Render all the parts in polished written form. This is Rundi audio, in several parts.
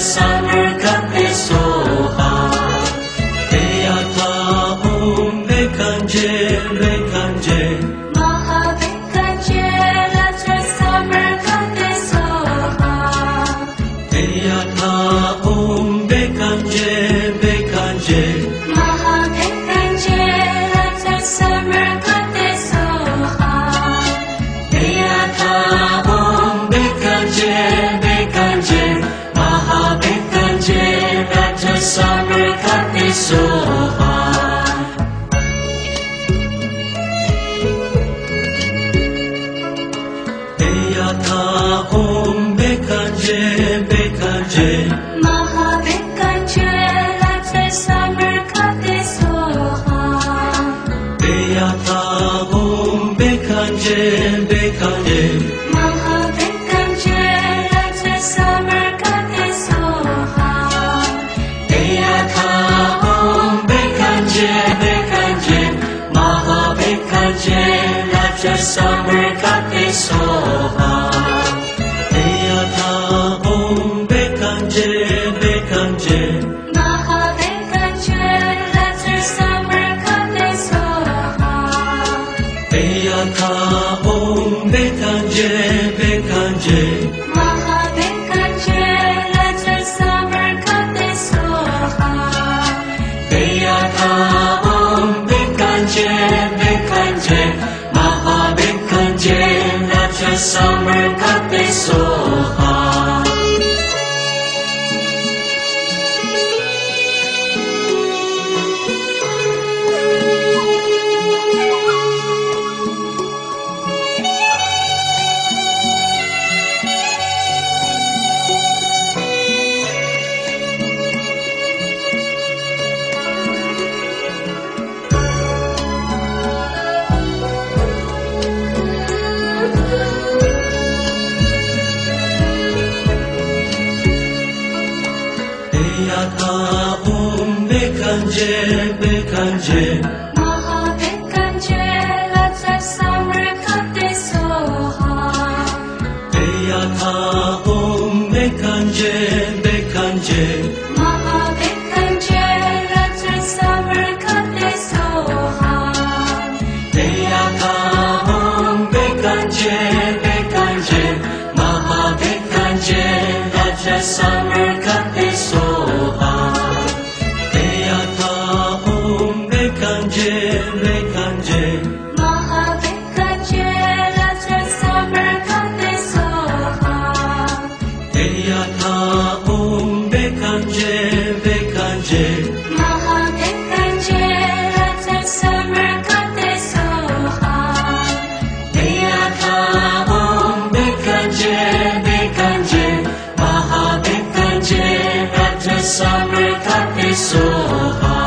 Summer Cafe Soha Deyata Om Bekanje Bekanje Maha Bekanje Latra Summer Cafe Soha Deyata Om Bekanje Bekanje Maha Bekanje Latra Summer Cafe Soha Deyata Om Bekanje Bekanje Maha Bekanje Latra Summer Cafe Soha Deyata Om Bekanje Bekanje Maha Bekanje Latra Summer Cafe Soha Deyata Om Bekanje Bekanje Maha Bekanje Latra Summer Cafe Soha Deyata Om Bekanje Bekanje Maha Bekanje Latra Summer Cafe Soha Deyata Om Bekanje Bekanje Maha Bekanje Latra Summer Cafe Soha Deyata Om Bekanje Bekanje Maha Bekanje Latra Summer Cafe Soha Deyata Om Bekanje Bekanje Maha Bekanje Latra Summer Cafe Soha Deyata Om Bekanje Bekanje Maha Bekanje Latra Summer Cafe Soha Deyata Om Bekanje Bekanje Maha Bekanje Latra Summer Cafe Soha Deyata Om Bekanje Bekanje Maha Bekanje Latra Summer Cafe Soha Deyata Om Bekanje Bekanje Maha Bekanje Latra Summer Cafe Soha Deyata Om Bekanje Bekanje Maha Bekanje Latra Summer Cafe Soha Deyata Om Bekanje Bekanje Maha Bekanje Latra Summer Cafe Soha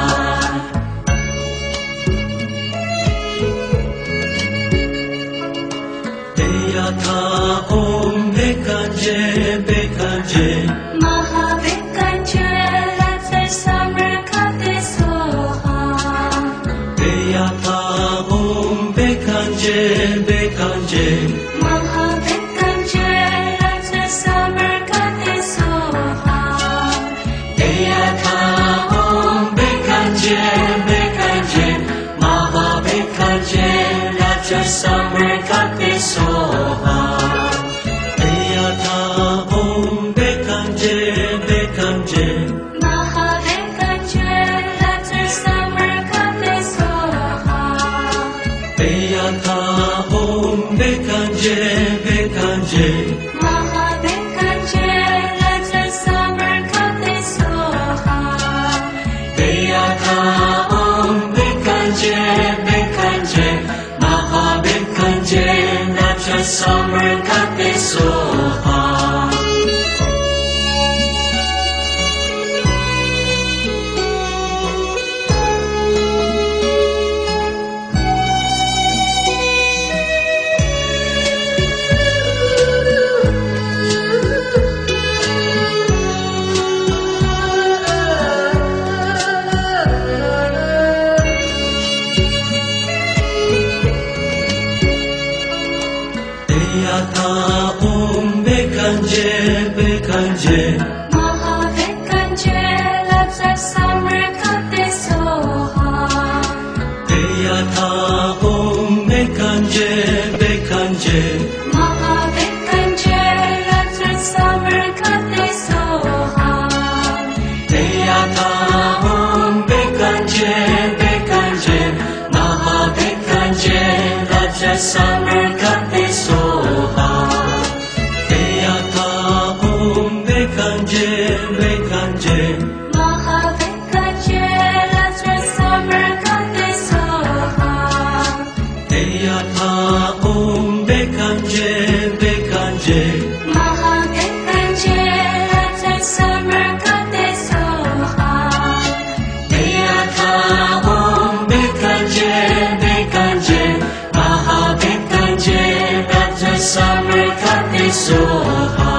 Deyata Om Bekanje Bekanje Maha Bekanje Latra Summer Cafe Soha Deyata Om Bekanje Bekanje Maha Bekanje Latra Summer Cafe Soha Deyata Om Bekanje Bekanje Maha Bekanje Latra Summer Cafe Soha Deyata Om Bekanje Bekanje Maha Bekanje Latra Summer Cafe Soha Deyata Om Bekanje Bekanje Maha Bekanje Latra Summer Cafe Soha Deyata Om Bekanje Bekanje Maha Bekanje Latra Summer Cafe Soha Deyata Om Bekanje Bekanje Maha soha.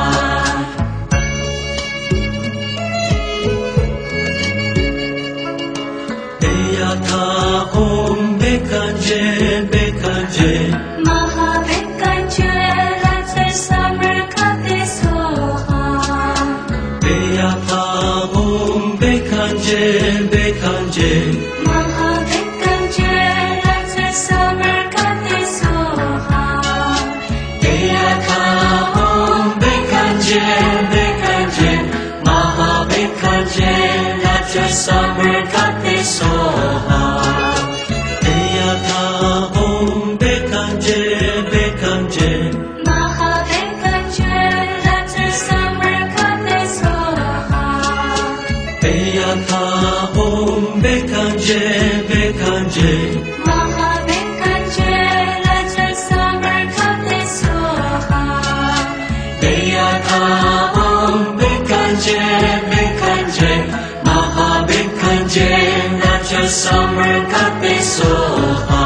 Deyata om bekanje bekanje Maha bekanje latar samarkate soha. Deyata om bekanje bekanje Maha bekanje latar samarkate soha. Deyata om bekanje bekanje Maha bekanje latar samarkate soha. Deyata om bekanje bekanje Maha bekanje latar samarkate soha. Deyata om bekanje bekanje Maha bekanje latar samarkate soha. Deyata om bekanje bekanje Maha bekanje latar samarkate soha.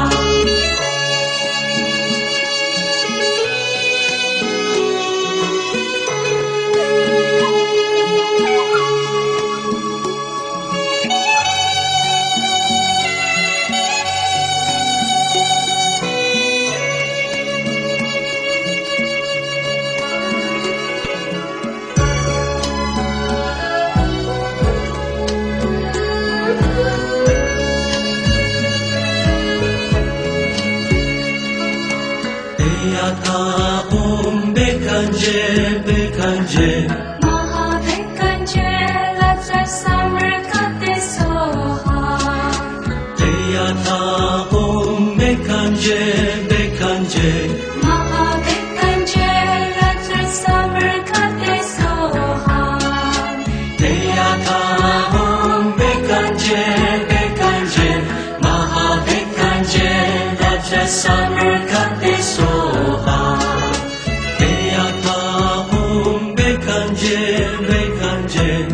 Deyata om bekanje bekanje Maha bekanje latar samarkate soha. Deyata om bekanje bekanje Maha bekanje latar samarkate soha. Deyata om bekanje bekanje Maha bekanje latar samarkate soha. Deyata om bekanje bekanje